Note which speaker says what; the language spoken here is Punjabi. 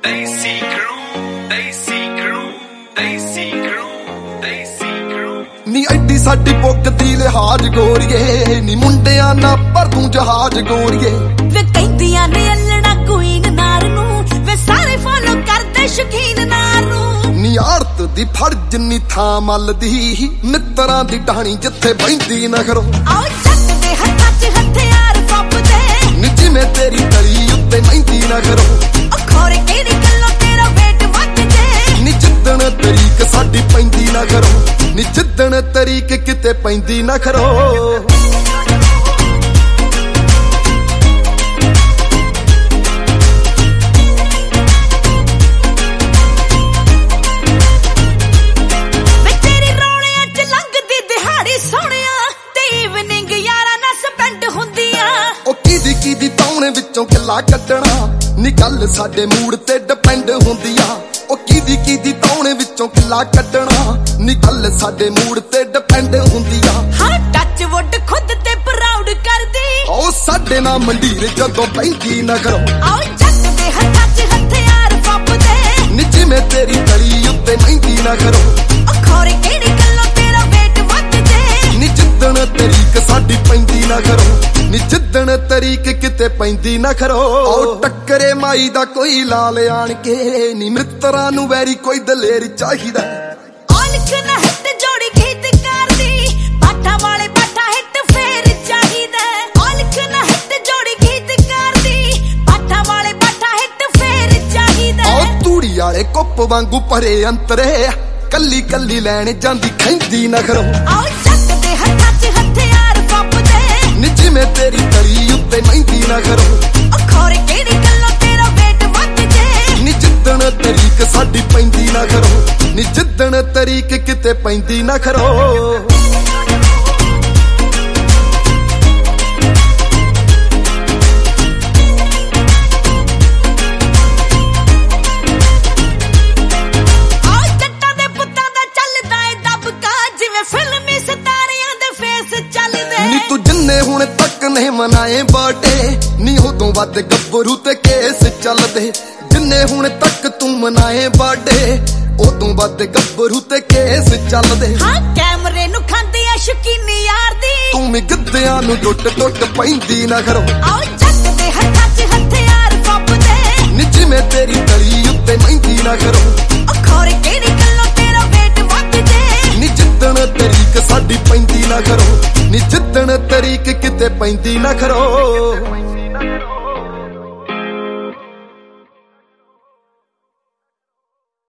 Speaker 1: Desi crew, Desi crew, Desi crew, Desi crew। ਨੀ ਐਡੀ ਸਾਡੀ ਪੁੱਗ ਦੀ ਲਿਹਾਜ਼ ਗੋਰੀਏ, ਨੀ ਮੁੰਡਿਆਂ ਨਾ ਪਰ ਤੂੰ ਜਹਾਜ਼ ਗੋਰੀਏ।
Speaker 2: ਵੇ ਕਹਿੰਦੀਆਂ ਨੇ ਅਲੜਾ ਕੁਈਨ ਨਾਰ ਨੂੰ, ਵੇ ਸਾਰੇ ਫੋਲੋ ਕਰਦੇ ਸ਼ੌਕੀਨ ਨਾਰ ਨੂੰ।
Speaker 1: ਨੀ ਆੜਤ ਦੀ ਫੜ ਜਿੰਨੀ ਥਾਂ ਮੱਲਦੀ, ਮਿੱਤਰਾਂ ਦੀ ਟਾਹਣੀ ਜਿੱਥੇ ਬਹਿੰਦੀ ਨਖਰੋ।
Speaker 2: ਆਓ ਜੱਟ ਦੇ ਹੱਥਾਂ 'ਚ ਹਥਿਆਰ ਫੱਬਦੇ,
Speaker 1: ਨੀ ਜਿਵੇਂ ਤੇਰੀ ਗਲੀ ਉੱਤੇ ਮਹਿੰਦੀ ਨਖਰੋ।
Speaker 2: ਖੋਰੇ ਕਿਹੜੀ ਗੱਲੋਂ ਤੇਰਾ ਵੇਟ ਵੱਧ ਜੇ,
Speaker 1: ਨੀ ਜਿੱਦਣ ਤਰੀਕ ਸਾਡੀ ਪੈਂਦੀ ਨਖਰੋ, ਨੀ ਜਿੱਦਣ ਤਰੀਕ ਕਿਤੇ ਪੈਂਦੀ ਨਖਰੋ। ਦੀ ਤੌਣੇ ਵਿੱਚੋਂ ਕਿੱਲਾ ਕੱਢਣਾ, ਨੀ ਗੱਲ ਸਾਡੇ ਮੂਡ ਤੇ ਡਿਪੈਂਡ ਹੁੰਦੀ ਆ। ਉਹ ਕਿਹਦੀ ਤੌਣੇ ਵਿੱਚੋਂ ਕਿੱਲਾ ਕੱਢਣਾ, ਨੀ ਗੱਲ ਸਾਡੇ ਮੂਡ ਤੇ ਡਿਪੈਂਡ ਹੁੰਦੀ ਆ।
Speaker 2: ਹਾਂ ਟੱਚ ਵੁੱਡ ਖੁਦ ਤੇ ਪ੍ਰਾਊਡ ਕਰਦੀ,
Speaker 1: ਉਹ ਸਾਡੇ ਨਾਲ ਮੰਡੀਰ ਜਦੋਂ ਪੈਂਦੀ ਨਖਰੋ।
Speaker 2: ਆਓ ਜੱਟ ਦੇ ਹੱਥਾਂ 'ਚ ਹਥਿਆਰ ਫੱਬਦੇ,
Speaker 1: ਨੀ ਜਿਵੇਂ ਤੇਰੀ ਗਲੀ ਉੱਤੇ ਮਹਿੰਦੀ ਨਖਰੋ।
Speaker 2: ਖੋਰੇ ਕਿਹੜੀ ਗੱਲੋਂ ਤੇਰਾ ਵੇਟ ਵੱਧ ਜੇ,
Speaker 1: ਨੀ ਜਿੱਦਣ ਤਰੀਕ ਸਾਡੀ ਪੈਂਦੀ ਨਖਰੋ, ਨੀ ਜਿੱਦਣ ਤਰੀਕ ਕਿਤੇ ਪੈਂਦੀ ਨਖਰੋ। ਉਹ ਟੱਕਰੇ ਮਾਈ ਦਾ ਕੋਈ ਲਾਲ ਆਣ ਕੇ, ਨੀ ਮਿੱਤਰਾਂ ਨੂੰ ਵੈਰੀ ਕੋਈ ਦਲੇਰ ਚਾਹੀਦਾ।
Speaker 2: ਔਲਖ ਨਾ ਹਿੱਟ ਜੋੜੀ ਗੀਤਕਾਰ ਦੀ, ਬਾਠਾ ਵਾਲੇ ਬਾਠਾ ਹਿੱਟ ਫੇਰ ਚਾਹੀਦਾ। ਔਲਖ ਨਾ ਹਿੱਟ ਜੋੜੀ ਗੀਤਕਾਰ ਦੀ, ਬਾਠਾ ਵਾਲੇ ਬਾਠਾ ਹਿੱਟ ਫੇਰ ਚਾਹੀਦਾ।
Speaker 1: ਉਹ ਤੂੜੀ ਵਾਲੇ ਕੁੱਪ ਵਾਂਗੂ ਭਰੇ ਅੰਤਰੇ, ਕੱਲੀ ਕੱਲੀ ਲੈਣ ਜਾਂਦੀ ਖੈਂਦੀ ਨਖਰੋ।
Speaker 2: ਆਓ ਜੱਟ ਦੇ ਹੱਥਾਂ 'ਚ ਹਥਿਆਰ ਫੱਬਦੇ,
Speaker 1: ਨੀ ਜਿਵੇਂ ਤੇਰੀ ਗਲੀ ਉੱਤੇ ਮਹਿੰਦੀ ਨਖਰੋ।
Speaker 2: ਖੋਰੇ ਕਿਹੜੀ ਗੱਲੋਂ ਤੇਰਾ ਵੇਟ ਵੱਧ ਜੇ,
Speaker 1: ਨੀ ਜਿੱਦਣ ਤਰੀਕ ਸਾਡੀ ਪੈਂਦੀ ਨਖਰੋ, ਨੀ ਜਿੱਦਣ ਤਰੀਕ ਕਿਤੇ ਪੈਂਦੀ ਨਖਰੋ। ਜਿੰਨੇ ਹੁਣ ਤੱਕ ਨਹੀਂ ਮਨਾਏ ਬਰਥਡੇ, ਨੀ ਉਦੋਂ ਵੱਧ ਗੱਭਰੂ ਤੇ ਕੇਸ ਚੱਲਦੇ। ਜਿੰਨੇ ਹੁਣ ਤੱਕ ਤੂੰ ਮਨਾਏ ਬਰਥਡੇ, ਉਦੋਂ ਵੱਧ ਗੱਭਰੂ ਤੇ ਕੇਸ ਚੱਲਦੇ।
Speaker 2: ਹਾਂ ਕੈਮਰੇ ਨੂੰ ਖਾਂਦੀ ਆ ਸ਼ੌਕੀਨੀ ਯਾਰ ਦੀ,
Speaker 1: ਤੂੰ ਵੀ ਗਿੱਧਿਆਂ ਨੂੰ ਟੁੱਟ ਪੈਂਦੀ ਨਖਰੋ।
Speaker 2: ਆਓ ਜੱਟ ਦੇ ਹੱਥਾਂ 'ਚ ਹਥਿਆਰ ਫੱਬਦੇ,
Speaker 1: ਨੀ ਜਿਵੇਂ ਤੇਰੀ ਗਲੀ ਉੱਤੇ ਮਹਿੰਦੀ ਨਖਰੋ।
Speaker 2: ਖੋਰੇ ਕਿਹੜੀ ਗੱਲੋਂ ਤੇਰਾ ਵੇਟ ਵੱਧ ਜੇ,
Speaker 1: ਨੀ ਜਿੱਦਣ ਤਰੀਕ ਸਾਡੀ ਪੈਂਦੀ ਨਖਰੋ, ਨੀ ਜਿੱਦਣ ਤਰੀਕ ਕਿਤੇ ਪੈਂਦੀ ਨਖਰੋ।